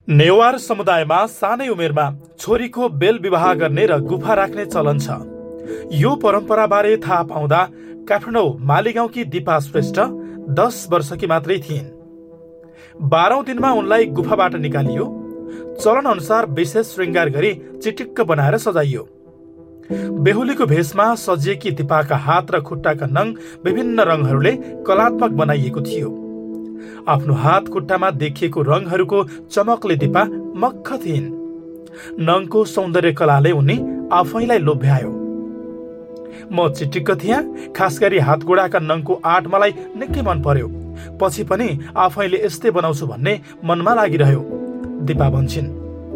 नेवार समुदायमा सानै उमेरमा छोरीको बेल विवाह गर्ने र गुफा राख्ने चलन छ। यो परम्पराबारे थाहा पाउँदा काठमाडौँ मालीगाउँकी दिपा श्रेष्ठ 10 वर्षकी मात्रै थिइन्। 12औं दिनमा उनलाई गुफाबाट निकालियो। चलन अनुसार विशेष श्रृंगार गरी चिटिक्क बनाएर सजाइयो। बेहुलीको भेषमा सजिएकी दिपाका हात र खुट्टाका नङ विभिन्न रङहरूले कलात्मक बनाइएको थियो। आफ्नो हात खुट्टामा देखिएको रङहरूको चमकले दिपा मक्ख थिइन्। नङको सौन्दर्य कलाले उनी आफैलाई लोभ्यायो। म चिटिक्क थिएँ, खास गरी हात गोडाका नङको आर्ट मलाई निकै मन पर्यो। पछि पनि आफैले यस्तै बनाउँछु भन्ने मनमा लागिरह्यो, दिपा भन्छिन्।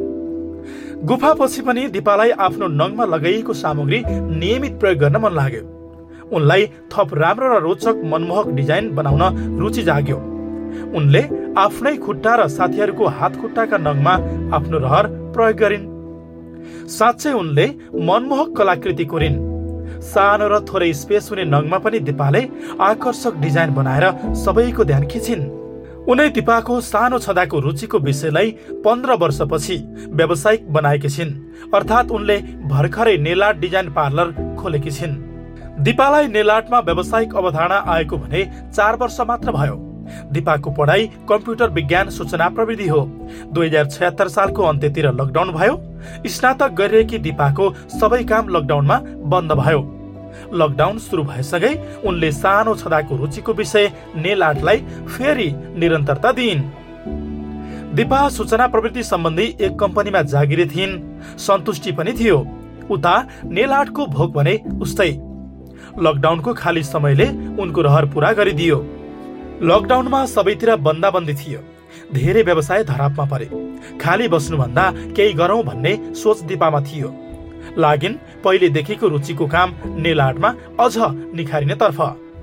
गुफापछि पनि दिपालाई आफ्नो नङमा लगाइएको सामग्री नियमित प्रयोग गर्न मन लाग्यो। उनलाई थप राम्रो र रोचक मनमोहक डिजाइन बनाउन रुचि जाग्यो। उनले आफ्नै खुट्टा र साथीहरूको हात खुट्टाका नङमा आफ्नो रहर प्रयोग गरिन्। साँच्चै उनले मनमोहक कलाकृति कोरिन्। सानो र थोरै स्पेस हुने नङमा पनि दिपाले आकर्षक डिजाइन बनाएर सबैको ध्यान खिचिन्। उनै दिपाको सानो छँदाको रुचिको विषयलाई 15 वर्षपछि व्यावसायिक बनाएकी छिन्। अर्थात् उनले भर्खरै नेल आर्ट डिजाइन पार्लर खोलेकी छिन्। दिपालाई नेल आर्टमा व्यावसायिक अवधारणा आएको भने 4 वर्ष मात्र भयो। दिपाको पढाइ कम्प्युटर विज्ञान सूचना प्रविधि हो। 2076 सालको अन्त्यतिर लकडाउन भयो। स्नातक गरिरहेकी दिपाको सबै काम लकडाउनमा बन्द भयो। लकडाउन सुरु भएसँगै उनले सानो छँदाको रुचिको विषय नेल आर्टलाई फेरि निरन्तरता दिइन्। दिपा सूचना प्रविधि सम्बन्धी एक कम्पनीमा जागिरे थिइन्। सन्तुष्टि पनि थियो। उता नेल आर्टको भोग भने उस्तै। लकडाउनको खाली समयले उनको रहर पूरा गरिदियो। लकडाउनमा सबैतिर बन्दाबन्दी थियो। धेरै व्यवसाय धरापमा परे। खाली बस्नुभन्दा केही गरौं भन्ने सोच दिपामा थियो। लागिन् पहिलेदेखिको रुचिको काम नेल आर्टमा अझ निखारिने तर्फ।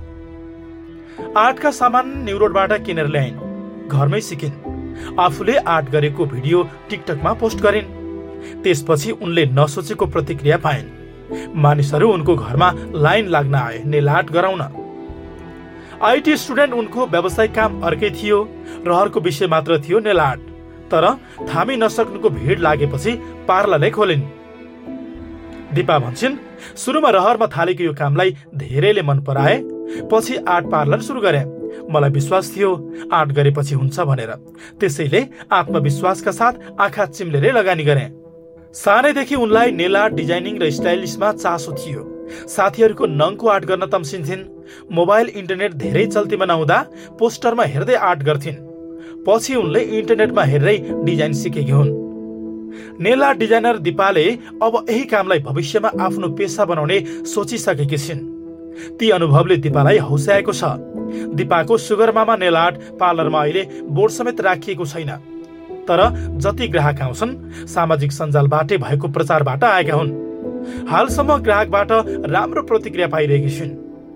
आर्टका सामान न्यु रोडबाट किनेर ल्याइन्। घरमै सिकिन्। आफूले आर्ट गरेको भिडियो टिकटकमा पोस्ट गरिन्। त्यसपछि उनले नसोचेको प्रतिक्रिया पाइन्। मानिसहरू उनको घरमा लाइन लाग्न आए नेल आर्ट गराउन। आईटी स्टुडेन्ट उनको व्यावसायिक काम अर्कै थियो। रहरको विषय मात्र थियो नेल आर्ट। तर थामी नसक्नुको भिड लागेपछि पार्लरै खोलिन्। दिपा भन्छिन्, सुरुमा रहरमा थालेको यो कामलाई धेरैले मन पराए। पछि आर्ट पार्लर सुरु गरे। मलाई विश्वास थियो आर्ट गरेपछि हुन्छ भनेर। त्यसैले आत्मविश्वासका साथ आँखा चिम्लेरै लगानी गरे। सानैदेखि उनलाई नेल आर्ट डिजाइनिङ र स्टाइलिसमा चासो थियो। साथीहरूको नङको आर्ट गर्न तम्सिन्थिन्। मोबाइल इन्टरनेट धेरै चल्तीमा नहुँदा पोस्टरमा हेर्दै आर्ट गर्थिन्। पछि उनले इन्टरनेटमा हेर्दै डिजाइन सिकेकी हुन्। नेल आर्ट डिजाइनर दिपाले अब यही कामलाई भविष्यमा आफ्नो पेसा बनाउने सोचिसकेकी छिन्। ती अनुभवले दिपालाई हौस्याएको छ। दिपाको सुगर मामा नेल आर्ट पार्लरमा अहिले बोर्ड समेत राखिएको छैन। तर जति ग्राहक आउँछन् सामाजिक सञ्जालबाटै भएको प्रचारबाट आएका हुन्। हालसम्म ग्राहकबाट राम्रो प्रतिक्रिया पाइरहेकी छिन्।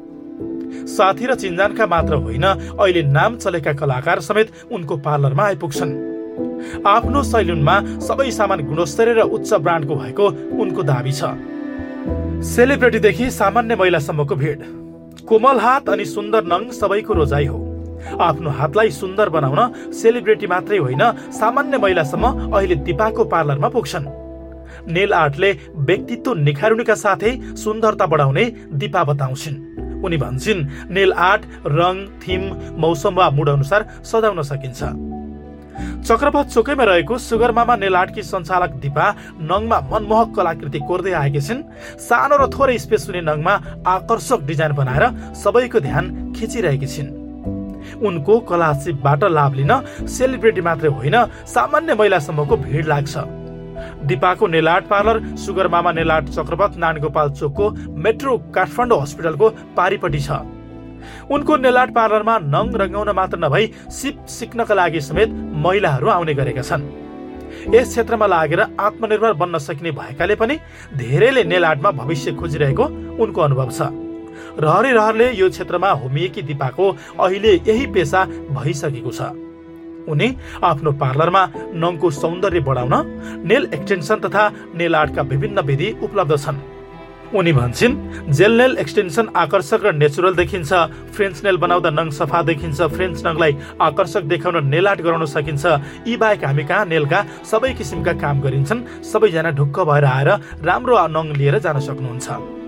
साथी र चिन्जानका मात्र होइन, अहिले नाम चलेका कलाकार समेत उनको पार्लरमा आइपुग्छन्। आफ्नो सैलुनमा सबै सामान गुणस्तरीय र उच्च ब्रान्डको भएको उनको दाबी छ। सेलिब्रिटीदेखि सामान्य महिलासम्मको भिड। कोमल हात अनि सुन्दर नङ सबैको रोजाइ हो। आफ्नो हातलाई सुन्दर बनाउन सेलिब्रिटी मात्रै होइन, सामान्य महिलासम्म अहिले दिपाको पार्लरमा पुग्छन्। नेल आर्टले व्यक्तित्व निखारुनुका साथै सुन्दरता बढाउने दिपा बताउँछिन्। उनी भन्छिन्, नेल आर्ट रङ, थिम, मौसम वा मुड अनुसार सजाउन सकिन्छ। चक्रपथ चोकैमा रहेको सुगर मामा नेल आर्टकी सञ्चालक दिपा नङमा मनमोहक कलाकृति कोर्दै आएकी छिन्। सानो र थोरै स्पेस हुने नङमा आकर्षक डिजाइन बनाएर सबैको ध्यान खिचिरहेकी छिन्। उनको कलासिपबाट लाभ लिन सेलिब्रिटी मात्रै होइन, सामान्य महिलासम्मको भिड लाग्छ। दिपाको nail art parlour sugar mama nail art Chakrapath Nangopal चोकको मेट्रो काठमाडौँ हस्पिटलको पारिपट्टि छ। उनको नेल आर्ट पार्लरमा नङ रङ्गाउन मात्र नभई सिप सिक्नका लागि समेत महिलाहरू आउने गरेका छन्। यस क्षेत्रमा लागेर आत्मनिर्भर बन्न सकिने भएकाले पनि धेरैले नेल आर्टमा भविष्य खोजिरहेको उनको अनुभव छ। रहरले यो क्षेत्रमा होमिएकी दिपाको अहिले यही पेसा भइसकेको छ। उनी आफ्नो पार्लरमा नङको सौन्दर्य बढाउन नेल एक्सटेन्सन तथा नेल आर्टका विभिन्न विधि उपलब्ध छन्। उनी भन्छन्, जेल नेल एक्सटेन्सन आकर्षक र नेचुरल देखिन्छ। फ्रेन्च नेल बनाउँदा नङ सफा देखिन्छ। फ्रेन्च नङलाई आकर्षक देखाउन नेल आर्ट गराउन सकिन्छ। यी बाहेक हामी कहाँ नेलका सबै किसिमका काम गरिन्छन्। सबैजना ढुक्क भएर आएर राम्रो नङ लिएर जान सक्नुहुन्छ।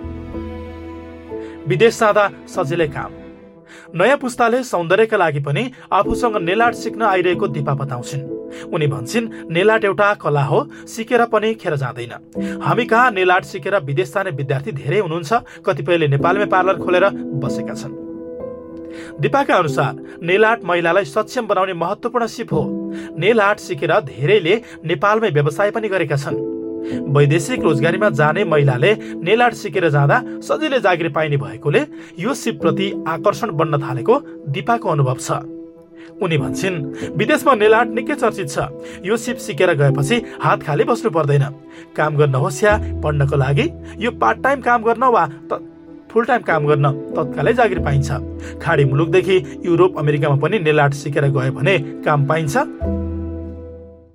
विदेश जाँदा सजिलै काम। नयाँ पुस्ताले सौन्दर्यका लागि पनि आफूसँग नेल आर्ट सिक्न आइरहेको दिपा बताउँछिन्। उनी भन्छन्, नेल आर्ट एउटा कला हो, सिकेर पनि खेर जाँदैन। हामी कहाँ नेल आर्ट सिकेर विदेश जाने विद्यार्थी धेरै हुनुहुन्छ। कतिपयले नेपालमै पार्लर खोलेर बसेका छन्। दिपाका अनुसार नेल आर्ट महिलालाई सक्षम बनाउने महत्त्वपूर्ण सिप हो। नेल आर्ट सिकेर धेरैले नेपालमै व्यवसाय पनि गरेका छन्। वैदेशिक रोजगारीमा जाने महिलाले नेल आर्ट सिकेर जाँदा सजिलै जागिर पाइने भएकोले यो सिपप्रति आकर्षण बन्न थालेको दिपाको अनुभव छ। उनी भन्छन्, विदेशमा नेल आर्ट निकै चर्चित छ। यो सिप सिकेर गएपछि हात खाली बस्नु पर्दैन। काम गर्न होस् या पढ्नको लागि, यो पार्ट टाइम काम गर्न वा फुल टाइम काम गर्न तत्कालै जागिर पाइन्छ। खाडी मुलुकदेखि युरोप अमेरिकामा पनि नेल आर्ट सिकेर गयो भने काम पाइन्छ।